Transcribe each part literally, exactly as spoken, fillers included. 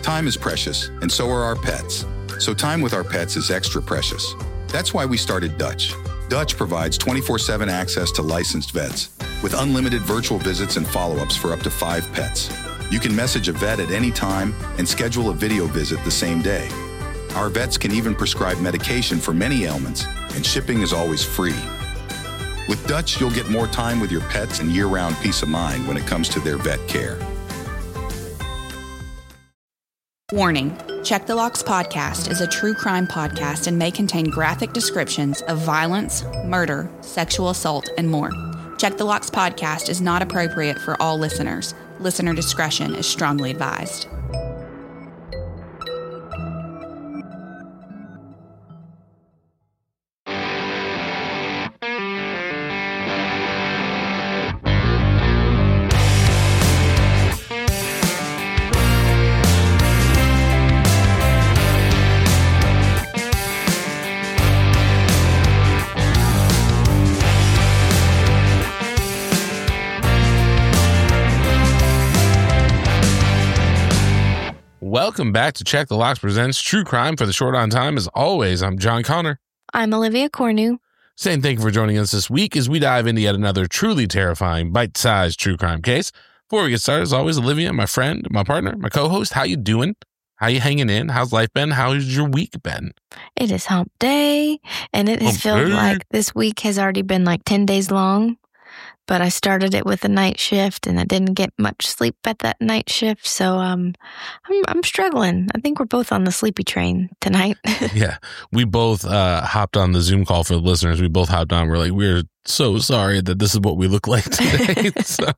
Time is precious, and so are our pets. So time with our pets is extra precious. That's why we started Dutch. Dutch provides twenty-four seven access to licensed vets with unlimited virtual visits and follow-ups for up to five pets. You can message a vet at any time and schedule a video visit the same day. Our vets can even prescribe medication for many ailments, and shipping is always free. With Dutch, you'll get more time with your pets and year-round peace of mind when it comes to their vet care. Warning, Check the Locks podcast is a true crime podcast and may contain graphic descriptions of violence, murder, sexual assault, and more. Check the Locks podcast is not appropriate for all listeners. Listener discretion is strongly advised. Welcome back to Check the Locks presents True Crime for the Short on Time. As always, I'm John Connor. I'm Olivia Cornu. Saying thank you for joining us this week as we dive into yet another truly terrifying, bite-sized true crime case. Before we get started, as always, Olivia, my friend, my partner, my co-host, how you doing? How you hanging in? How's life been? How's your week been? It is hump day, and it has Hump felt day. like this week has already been like ten days long. But I started it with a night shift, and I didn't get much sleep at that night shift, so um, I'm I'm struggling. I think we're both on the sleepy train tonight. Yeah, we both uh, hopped on the Zoom call for the listeners. We both hopped on. We're like, we're so sorry that this is what we look like today. So,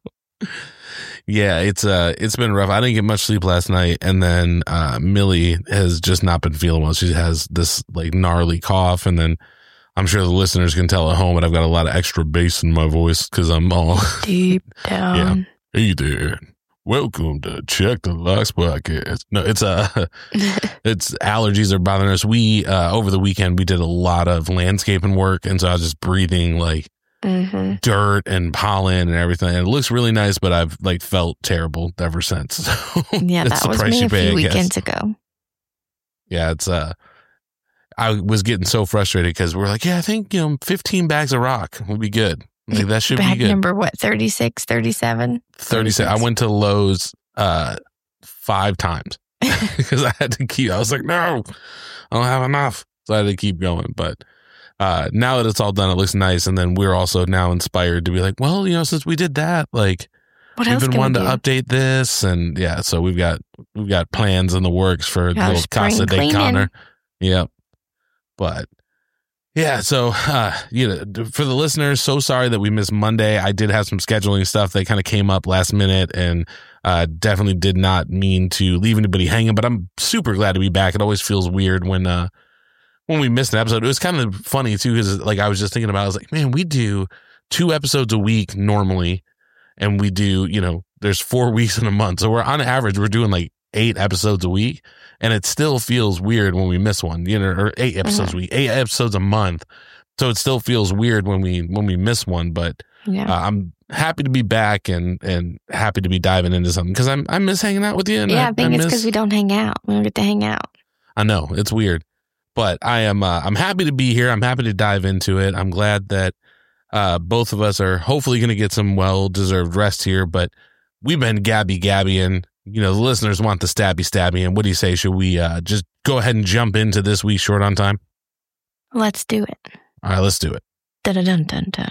yeah, it's uh, it's been rough. I didn't get much sleep last night, and then uh, Millie has just not been feeling well. She has this like gnarly cough, and then I'm sure the listeners can tell at home, but I've got a lot of extra bass in my voice because I'm all Deep down. Yeah. Hey there. Welcome to Check the Locks podcast. No, it's uh it's allergies are bothering us. We uh over the weekend we did a lot of landscaping work, and so I was just breathing like mm-hmm. dirt and pollen and everything. And it looks really nice, but I've like felt terrible ever since. So Yeah, it's that the was price me you a pay, few I guess. weekends ago. Yeah, it's uh I was getting so frustrated because we're like, yeah, I think, you know, fifteen bags of rock would be good. Like, that should Bag be good. number, what, thirty-six, thirty-seven? thirty-six. I went to Lowe's uh, five times because I had to keep, I was like, no, I don't have enough. So I had to keep going. But uh, now that it's all done, it looks nice. And then we're also now inspired to be like, well, you know, since we did that, like, What we've else been can we wanting do? to update this. And yeah, so we've got, we've got plans in the works for Got little spring Casa de cleaning. Connor. Yep. But yeah, so, uh, you know, for the listeners, so sorry that we missed Monday. I did have some scheduling stuff that kind of came up last minute, and uh, definitely did not mean to leave anybody hanging, but I'm super glad to be back. It always feels weird when, uh, when we missed an episode. It was kind of funny too, because like I was just thinking about, I was like, man, we do two episodes a week normally, and we do, you know, there's four weeks in a month. So we're on average, we're doing like eight episodes a week. And it still feels weird when we miss one, you know, or eight episodes Mhm. a week, eight episodes a month. So it still feels weird when we when we miss one. But Yeah. uh, I'm happy to be back and and happy to be diving into something because I'm I miss hanging out with you. And yeah, I, I think I it's miss, because we don't hang out. We don't get to hang out. I know it's weird, but I am uh, I'm happy to be here. I'm happy to dive into it. I'm glad that uh, both of us are hopefully going to get some well deserved rest here. But we've been gabby gabbying. You know, the listeners want the stabby stabby. And what do you say? Should we uh, just go ahead and jump into this week's Short on Time? Let's do it. All right, let's do it. Dun-dun-dun-dun.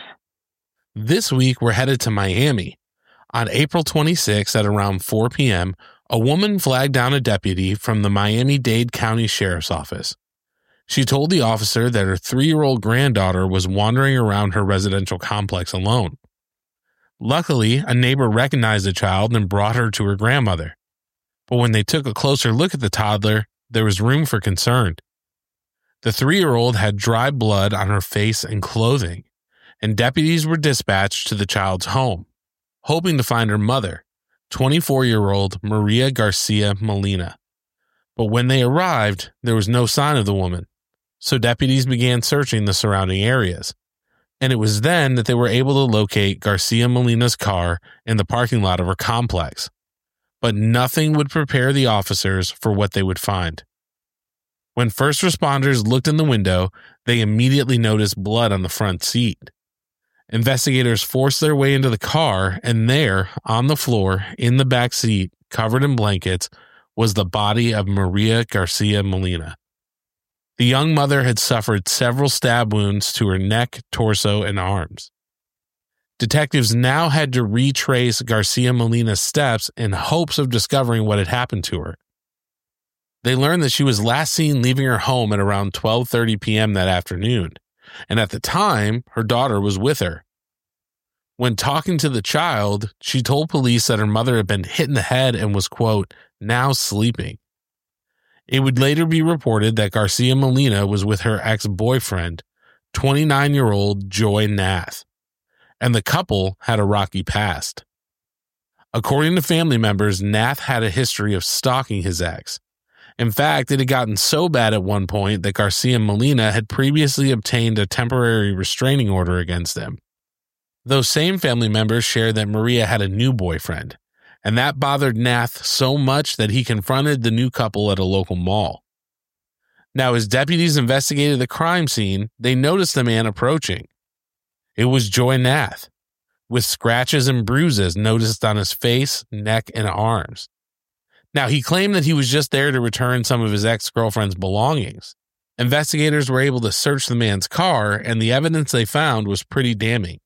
This week, we're headed to Miami. On April twenty-sixth at around four p.m., a woman flagged down a deputy from the Miami-Dade County Sheriff's Office. She told the officer that her three-year-old granddaughter was wandering around her residential complex alone. Luckily, a neighbor recognized the child and brought her to her grandmother. But when they took a closer look at the toddler, there was room for concern. The three-year-old had dry blood on her face and clothing, and deputies were dispatched to the child's home, hoping to find her mother, twenty-four-year-old Maria Garcia Molina. But when they arrived, there was no sign of the woman, so deputies began searching the surrounding areas. And it was then that they were able to locate Garcia Molina's car in the parking lot of her complex. but nothing would prepare the officers for what they would find. When first responders looked in the window, they immediately noticed blood on the front seat. Investigators forced their way into the car, and there, on the floor, in the back seat, covered in blankets, was the body of Maria Garcia Molina. The young mother had suffered several stab wounds to her neck, torso, and arms. Detectives now had to retrace Garcia Molina's steps in hopes of discovering what had happened to her. They learned that she was last seen leaving her home at around twelve thirty p.m. that afternoon, and at the time, her daughter was with her. When talking to the child, she told police that her mother had been hit in the head and was, quote, now sleeping. It would later be reported that Garcia Molina was with her ex-boyfriend, twenty-nine-year-old Joy Nath, and the couple had a rocky past. According to family members, Nath had a history of stalking his ex. In fact, it had gotten so bad at one point that Garcia Molina had previously obtained a temporary restraining order against him. Those same family members shared that Maria had a new boyfriend, and that bothered Nath so much that he confronted the new couple at a local mall. Now, as deputies investigated the crime scene, they noticed the man approaching. It was Joy Nath, with scratches and bruises noticed on his face, neck, and arms. Now, he claimed that he was just there to return some of his ex-girlfriend's belongings. Investigators were able to search the man's car, and the evidence they found was pretty damning.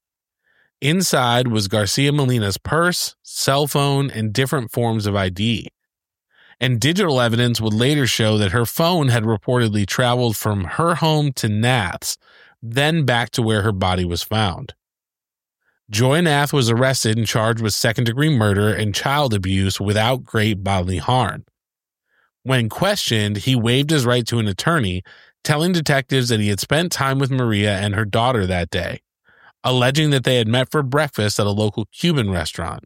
Inside was Garcia Molina's purse, cell phone, and different forms of I D. And digital evidence would later show that her phone had reportedly traveled from her home to Nath's, then back to where her body was found. Joy Nath was arrested and charged with second-degree murder and child abuse without great bodily harm. When questioned, he waived his right to an attorney, telling detectives that he had spent time with Maria and her daughter that day, alleging that they had met for breakfast at a local Cuban restaurant.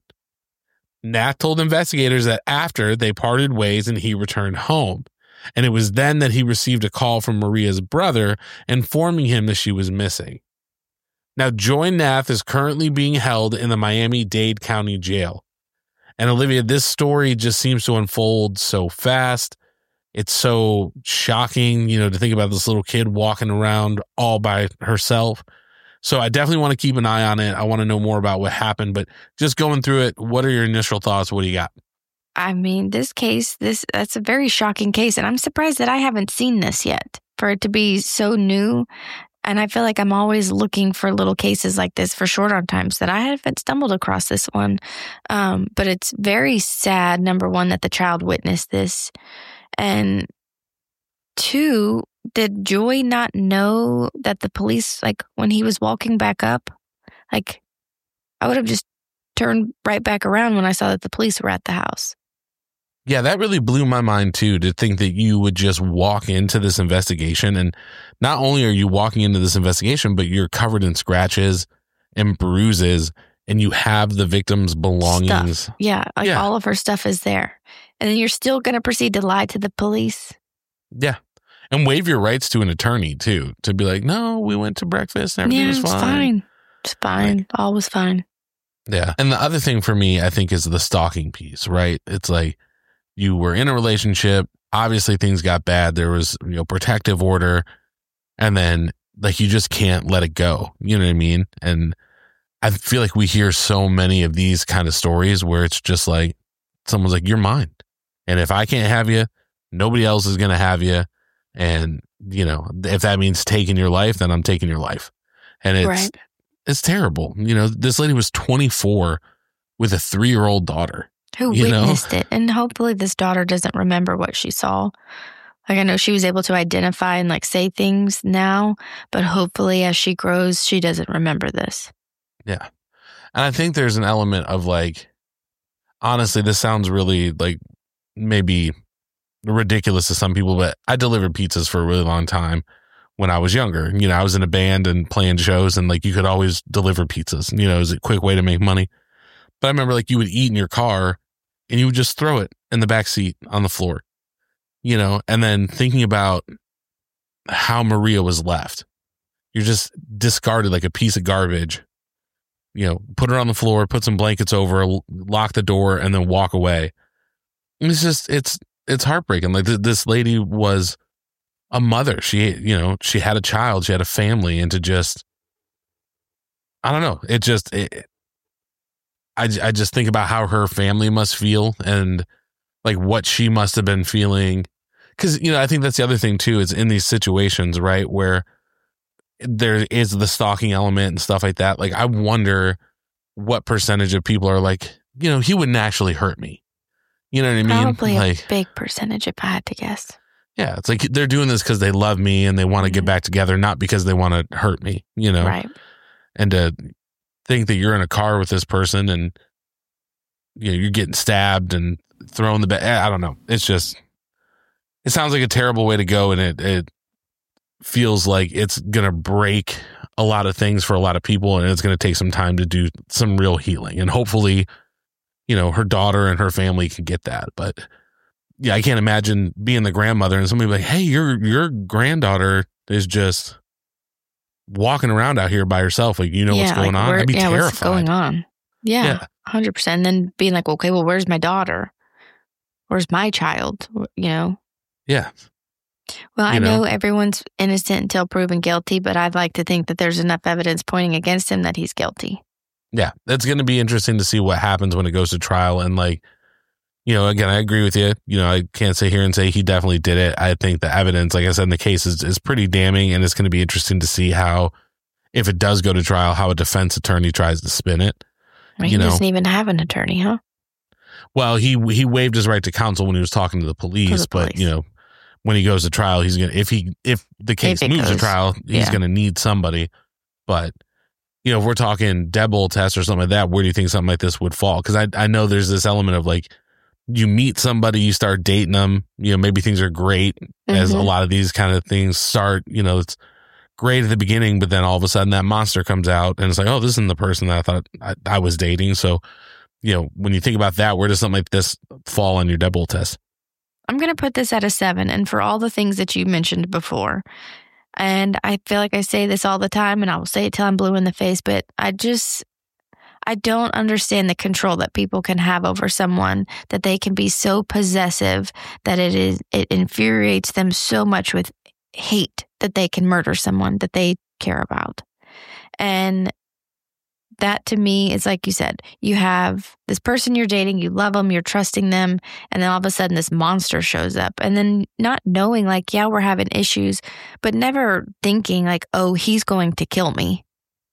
Nath told investigators that after they parted ways and he returned home, and it was then that he received a call from Maria's brother informing him that she was missing. Now, Joy Nath is currently being held in the Miami-Dade County Jail. And Olivia, this story just seems to unfold so fast. It's so shocking, you know, to think about this little kid walking around all by herself. So I definitely want to keep an eye on it. I want to know more about what happened, but just going through it, what are your initial thoughts? What do you got? I mean, this case, this that's a very shocking case, and I'm surprised that I haven't seen this yet, for it to be so new. And I feel like I'm always looking for little cases like this for short on times that I haven't stumbled across this one. Um, but it's very sad, number one, that the child witnessed this. And two, did Joy not know that the police, like when he was walking back up, like I would have just turned right back around when I saw that the police were at the house. Yeah, that really blew my mind too, to think that you would just walk into this investigation, and not only are you walking into this investigation, but you're covered in scratches and bruises, and you have the victim's belongings. Stuff. Yeah, like yeah. all of her stuff is there. And then you're still going to proceed to lie to the police? Yeah. And waive your rights to an attorney too, to be like, no, we went to breakfast and everything yeah, was fine. It's fine. It's fine. Right. All was fine. Yeah. And the other thing for me, I think, is the stalking piece, right? It's like, you were in a relationship. Obviously, things got bad. There was, you know, protective order, and then like you just can't let it go. You know what I mean? And I feel like we hear so many of these kind of stories where it's just like someone's like, "You're mine," and if I can't have you, nobody else is gonna have you. And you know, if that means taking your life, then I'm taking your life. And it's right. it's terrible. You know, this lady was twenty-four with a three-year-old daughter. Who you witnessed know? it. And hopefully this daughter doesn't remember what she saw. Like I know she was able to identify and like say things now, but hopefully as she grows, she doesn't remember this. Yeah. And I think there's an element of like, honestly, this sounds really like maybe ridiculous to some people, but I delivered pizzas for a really long time when I was younger. You know, I was in a band and playing shows, and like you could always deliver pizzas. You know, it was a quick way to make money. But I remember like you would eat in your car and you would just throw it in the back seat on the floor, you know, and then thinking about how Maria was left. You're just discarded like a piece of garbage, you know, put her on the floor, put some blankets over her, lock the door, and then walk away. It's just, it's, it's heartbreaking. Like th- this lady was a mother. She, you know, she had a child, she had a family, and to just, I don't know. It just, it, I, I just think about how her family must feel and like what she must have been feeling. Cause you know, I think that's the other thing too, is in these situations, right, where there is the stalking element and stuff like that. Like, I wonder what percentage of people are like, you know, he wouldn't actually hurt me. You know what I mean? Probably like, a big percentage if I had to guess. Yeah. It's like they're doing this because they love me and they want to mm-hmm. get back together, not because they want to hurt me, you know? Right. And to think that you're in a car with this person and, you know, you're getting stabbed and thrown the bed. I don't know. It's just, it sounds like a terrible way to go. And it, it feels like it's going to break a lot of things for a lot of people. And it's going to take some time to do some real healing. And hopefully, you know, her daughter and her family can get that. But yeah, I can't imagine being the grandmother and somebody like, hey, your, your granddaughter is just walking around out here by herself. Like, you know, yeah, what's going like on? I'd be yeah, terrified. What's going on? Yeah, yeah. one hundred percent. And then being like, okay, well, where's my daughter? Where's my child? You know? Yeah. Well, you I know, know everyone's innocent until proven guilty, but I'd like to think that there's enough evidence pointing against him that he's guilty. Yeah, that's going to be interesting to see what happens when it goes to trial. And like, you know, again, I agree with you. You know, I can't sit here and say he definitely did it. I think the evidence, like I said, in the case is, is pretty damning. And it's going to be interesting to see how, if it does go to trial, how a defense attorney tries to spin it. Right, you he know? doesn't even have an attorney, huh? Well, he he waived his right to counsel when he was talking to the police, to the police. But, you know, when he goes to trial, he's going to, if he, if the case if moves goes, to trial, he's yeah. going to need somebody. But, you know, if we're talking deadbolt test or something like that, where do you think something like this would fall? Because I, I know there's this element of like, you meet somebody, you start dating them, you know, maybe things are great mm-hmm. as a lot of these kind of things start, you know, it's great at the beginning, but then all of a sudden that monster comes out and it's like, oh, this isn't the person that I thought I, I was dating. So, you know, when you think about that, where does something like this fall on your deadbolt test? I'm going to put this at a seven. And for all the things that you mentioned before, and I feel like I say this all the time and I will say it till I'm blue in the face, but I just, I don't understand the control that people can have over someone, that they can be so possessive that it is, it infuriates them so much with hate that they can murder someone that they care about. And that to me is like you said, you have this person you're dating, you love them, you're trusting them, and then all of a sudden this monster shows up. And then not knowing like, yeah, we're having issues, but never thinking like, oh, he's going to kill me.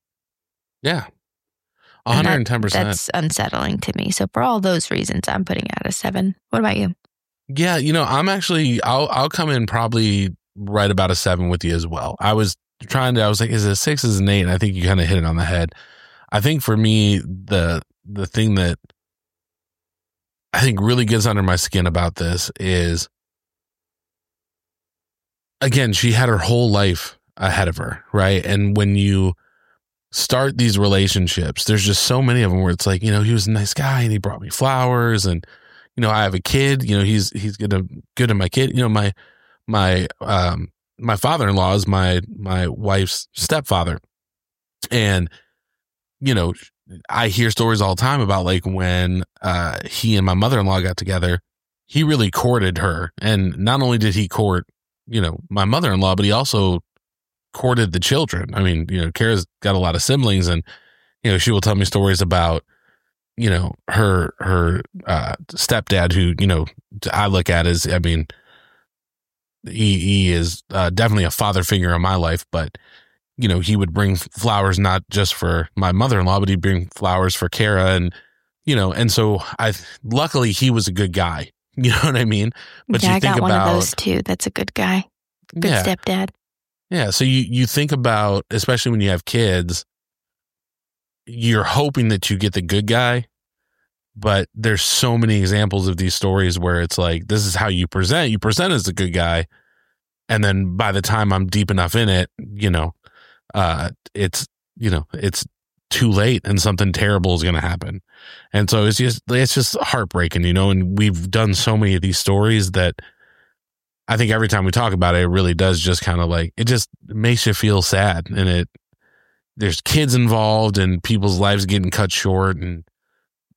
Yeah. one hundred ten percent. That, that's unsettling to me. So for all those reasons, I'm putting it at a seven. What about you? Yeah, you know, I'm actually, I'll I'll come in probably right about a seven with you as well. I was trying to, I was like, is it a six, is it an eight? And I think you kind of hit it on the head. I think for me, the the thing that I think really gets under my skin about this is, again, she had her whole life ahead of her, right? And when you start these relationships, there's just so many of them where it's like, you know, he was a nice guy and he brought me flowers, and, you know, I have a kid, you know, he's he's gonna good to my kid. You know, my my um my father-in-law is my my wife's stepfather. And you know, I hear stories all the time about like when uh, he and my mother-in-law got together, he really courted her. And not only did he court, you know, my mother-in-law, but he also courted the children. I mean, you know, Kara's got a lot of siblings, and, you know, she will tell me stories about, you know, her, her uh, stepdad, who, you know, I look at as, I mean, he, he is uh, definitely a father figure in my life, but you know, he would bring flowers not just for my mother-in-law, but he'd bring flowers for Kara. And, you know, and so I, luckily he was a good guy. You know what I mean? But yeah, you I think got about, one of those too. That's a good guy. Good yeah. stepdad. Yeah. So you, you think about, especially when you have kids, you're hoping that you get the good guy, but there's so many examples of these stories where it's like, this is how you present. You present as the good guy. And then by the time I'm deep enough in it, you know, Uh, it's, you know, it's too late and something terrible is going to happen. And so it's just, it's just heartbreaking, you know, and we've done so many of these stories that I think every time we talk about it, it really does just kind of like, it just makes you feel sad. And it, there's kids involved and people's lives getting cut short, and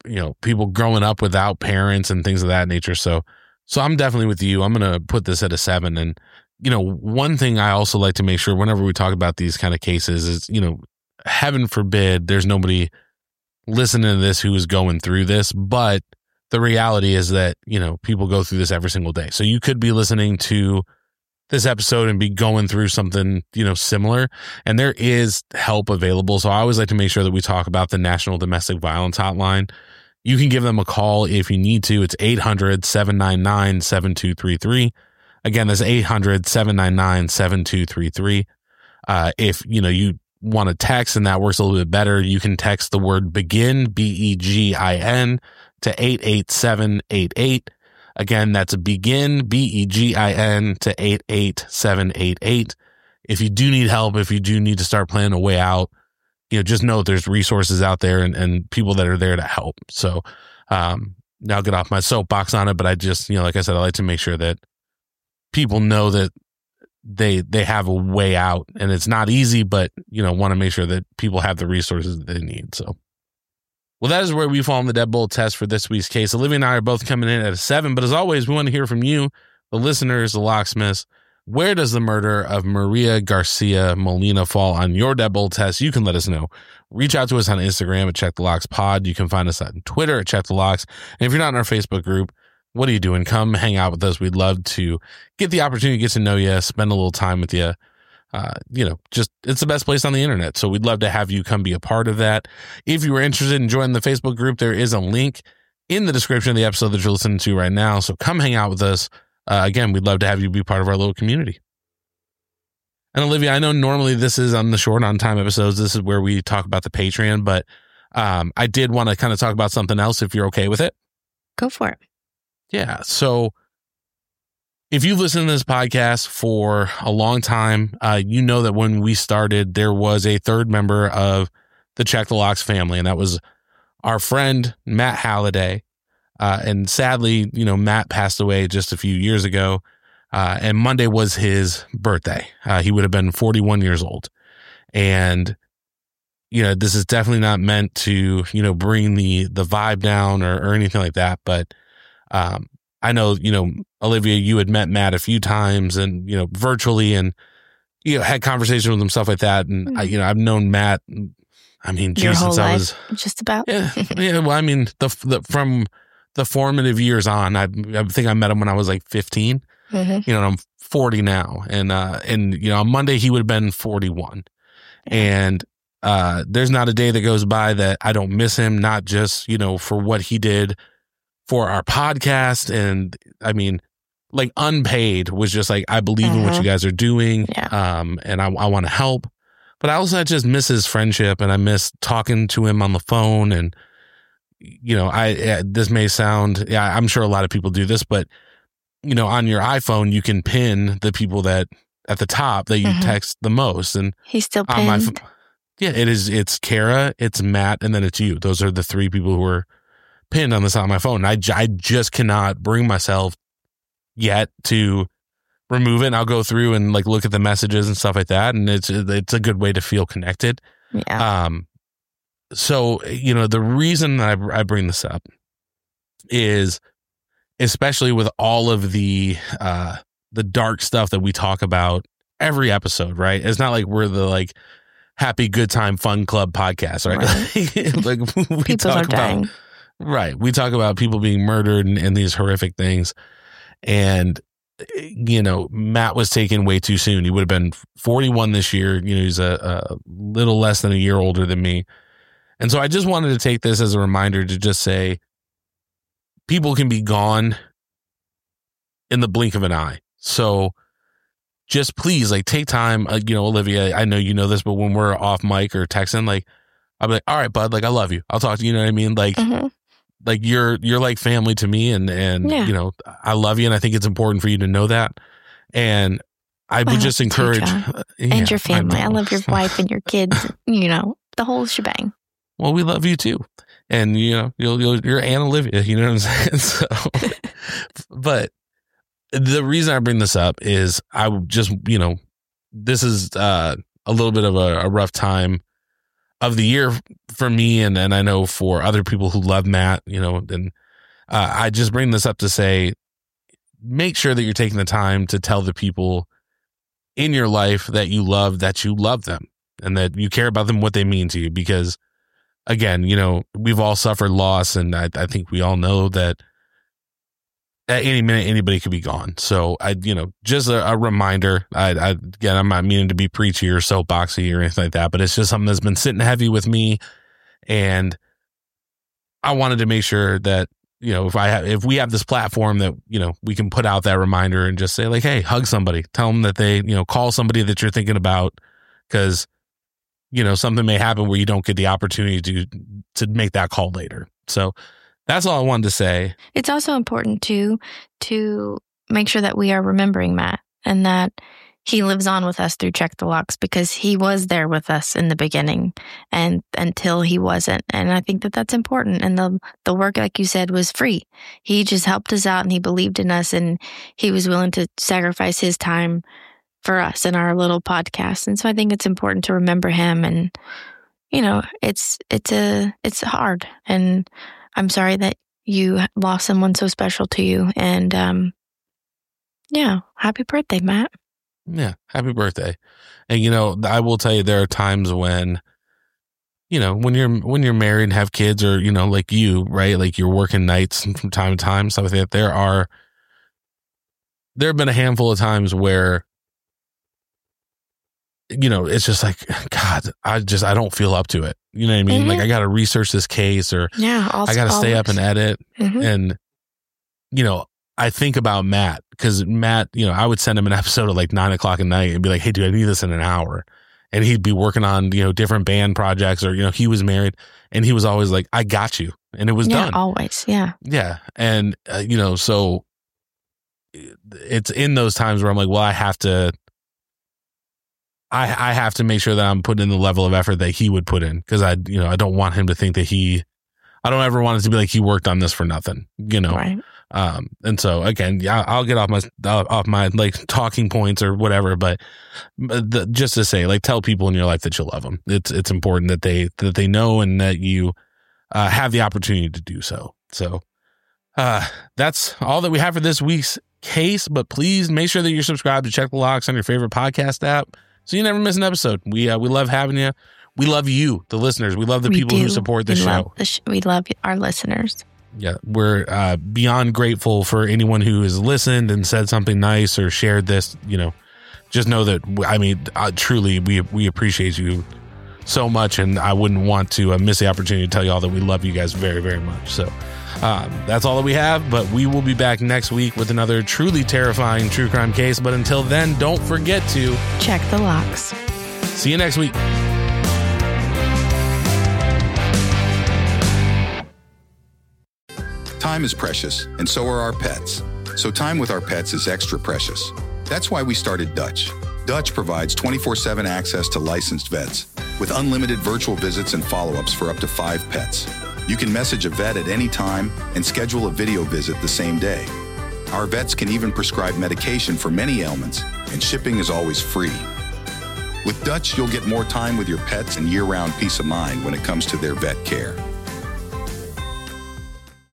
you know, people growing up without parents and things of that nature. So, so I'm definitely with you. I'm going to put this at a seven. And, you know, one thing I also like to make sure whenever we talk about these kind of cases is, you know, heaven forbid there's nobody listening to this who is going through this, but the reality is that, you know, people go through this every single day. So you could be listening to this episode and be going through something, you know, similar, and there is help available. So I always like to make sure that we talk about the National Domestic Violence Hotline. You can give them a call if you need to. It's eight hundred, seven nine nine, seven two three three. Again, that's eight hundred, seven nine nine, seven two three three. Uh, if, you know, you want to text and that works a little bit better, you can text the word begin, B E G I N, to eight eight seven eight eight. Again, that's a begin, B E G I N, to eight eight seven eight eight. If you do need help, if you do need to start planning a way out, you know, just know there's resources out there and, and people that are there to help. So, um, now I'll get off my soapbox on it, but I just, you know, like I said, I like to make sure that people know that they, they have a way out, and it's not easy, but, you know, want to make sure that people have the resources that they need. So, well, that is where we fall on the deadbolt test for this week's case. Olivia and I are both coming in at a seven, but as always, we want to hear from you, the listeners, the locksmiths. Where does the murder of Maria Garcia Molina fall on your deadbolt test? You can let us know. Reach out to us on Instagram at Check the Locks Pod. You can find us on Twitter at Check the Locks. And if you're not in our Facebook group, what are you doing? Come hang out with us. We'd love to get the opportunity to get to know you, spend a little time with you. Uh, you know, just it's the best place on the internet. So we'd love to have you come be a part of that. If you were interested in joining the Facebook group, there is a link in the description of the episode that you're listening to right now. So come hang out with us. Uh, again, we'd love to have you be part of our little community. And Olivia, I know normally this is on the short on time episodes. This is where we talk about the Patreon, but um, I did want to kind of talk about something else if you're okay with it. Go for it. Yeah. So if you've listened to this podcast for a long time, uh, you know that when we started, there was a third member of the Check the Locks family, and that was our friend, Matt Halliday. Uh, and sadly, you know, Matt passed away just a few years ago, uh, and Monday was his birthday. Uh, he would have been forty-one years old. And, you know, this is definitely not meant to, you know, bring the, the vibe down or, or anything like that. But, um, I know, you know, Olivia, you had met Matt a few times and, you know, virtually, and, you know, had conversations with him, stuff like that. And, mm-hmm. I, you know, I've known Matt, I mean, Your geez, whole since life, I was just about. Yeah. Yeah. Well, I mean, the, the, from the formative years on, I, I think I met him when I was like fifteen, mm-hmm. you know, I'm forty now. And, uh, and, you know, on Monday he would have been forty-one. And, uh, there's not a day that goes by that I don't miss him, not just, you know, for what he did for our podcast. And I mean, like unpaid was just like, I believe uh-huh. in what you guys are doing. Yeah. Um, and I, I want to help, but I also just miss his friendship, and I miss talking to him on the phone. And, you know, I, uh, this may sound, yeah, I'm sure a lot of people do this, but you know, on your iPhone, you can pin the people that at the top that you uh-huh. text the most. And he's still pinned. On my, yeah, it is. It's Kara, it's Matt, and then it's you. Those are the three people who are pinned on the side of my phone. I, I just cannot bring myself yet to remove it. And I'll go through and like look at the messages and stuff like that. And it's, it's a good way to feel connected. Yeah. Um, so, you know, the reason that I, I bring this up is especially with all of the, uh, the dark stuff that we talk about every episode, right? It's not like we're the like happy, good time, fun club podcast, right? right. Like we People talk are about, dying. Right. We talk about people being murdered and, and these horrific things. And, you know, Matt was taken way too soon. He would have been forty-one this year. You know, he's a, a little less than a year older than me. And so I just wanted to take this as a reminder to just say people can be gone in the blink of an eye. So just please, like, take time. Uh, you know, Olivia, I know you know this, but when we're off mic or texting, like, I'll be like, all right, bud, like, I love you. I'll talk to you. You know what I mean? Like, mm-hmm. like you're, you're like family to me, and, and, yeah. you know, I love you. And I think it's important for you to know that. And I would I just encourage, uh, and yeah, your family. I, I love your wife and your kids, you know, the whole shebang. Well, we love you too. And, you know, you'll, you'll, you're Aunt Olivia, you know what I'm saying? So, but the reason I bring this up is I just, you know, this is uh, a little bit of a, a rough time of the year for me. And, and I know for other people who love Matt, you know, and uh, I just bring this up to say, make sure that you're taking the time to tell the people in your life that you love, that you love them and that you care about them, what they mean to you. Because again, you know, we've all suffered loss, and I, I think we all know that at any minute, anybody could be gone. So I, you know, just a, a reminder, I, I, again, I'm not meaning to be preachy or soapboxy or anything like that, but it's just something that's been sitting heavy with me. And I wanted to make sure that, you know, if I have, if we have this platform that, you know, we can put out that reminder and just say like, hey, hug somebody, tell them that they, you know, call somebody that you're thinking about, because, you know, something may happen where you don't get the opportunity to, to make that call later. So that's all I wanted to say. It's also important too, to make sure that we are remembering Matt and that he lives on with us through Check the Locks, because he was there with us in the beginning and until he wasn't. And I think that that's important. And the the work, like you said, was free. He just helped us out and he believed in us and he was willing to sacrifice his time for us in our little podcast. And so I think it's important to remember him. And, you know, it's, it's a, it's hard. And I'm sorry that you lost someone so special to you. And, um, yeah, happy birthday, Matt. Yeah, happy birthday. And, you know, I will tell you, there are times when, you know, when you're when you're married and have kids, or, you know, like you, right? Like you're working nights from time to time, stuff like that. There are, there have been a handful of times where, you know, it's just like, God, I just, I don't feel up to it. You know what I mean? Mm-hmm. Like I got to research this case, or yeah, I got to stay up and edit. Mm-hmm. And, you know, I think about Matt, because Matt, you know, I would send him an episode at like nine o'clock at night and be like, hey, dude, I need this in an hour. And he'd be working on, you know, different band projects, or, you know, he was married and he was always like, I got you. And it was yeah, done. Always. Yeah. Yeah. And, uh, you know, so it's in those times where I'm like, well, I have to, I, I have to make sure that I'm putting in the level of effort that he would put in. Cause I, you know, I don't want him to think that he, I don't ever want it to be like he worked on this for nothing, you know? Right. Um, and so again, yeah, I'll get off my, off my like talking points or whatever, but the, just to say, like, tell people in your life that you love them. It's, it's important that they, that they know, and that you, uh, have the opportunity to do so. So, uh, that's all that we have for this week's case, but please make sure that you're subscribed to Check the Locks on your favorite podcast app, so you never miss an episode. We, uh, we love having you. We love you, the listeners. We love the we people do. who support the we show. Love the sh- we love our listeners. Yeah, we're uh, beyond grateful for anyone who has listened and said something nice or shared this. You know, just know that, I mean, uh, truly, we we appreciate you so much, and I wouldn't want to uh, miss the opportunity to tell you all that we love you guys very, very much. So um, that's all that we have, but we will be back next week with another truly terrifying true crime case. But until then, don't forget to check the locks. See you next week. Time is precious, and so are our pets. So time with our pets is extra precious. That's why we started Dutch. Dutch provides twenty-four seven access to licensed vets, with unlimited virtual visits and follow-ups for up to five pets. You can message a vet at any time and schedule a video visit the same day. Our vets can even prescribe medication for many ailments, and shipping is always free. With Dutch, you'll get more time with your pets and year-round peace of mind when it comes to their vet care.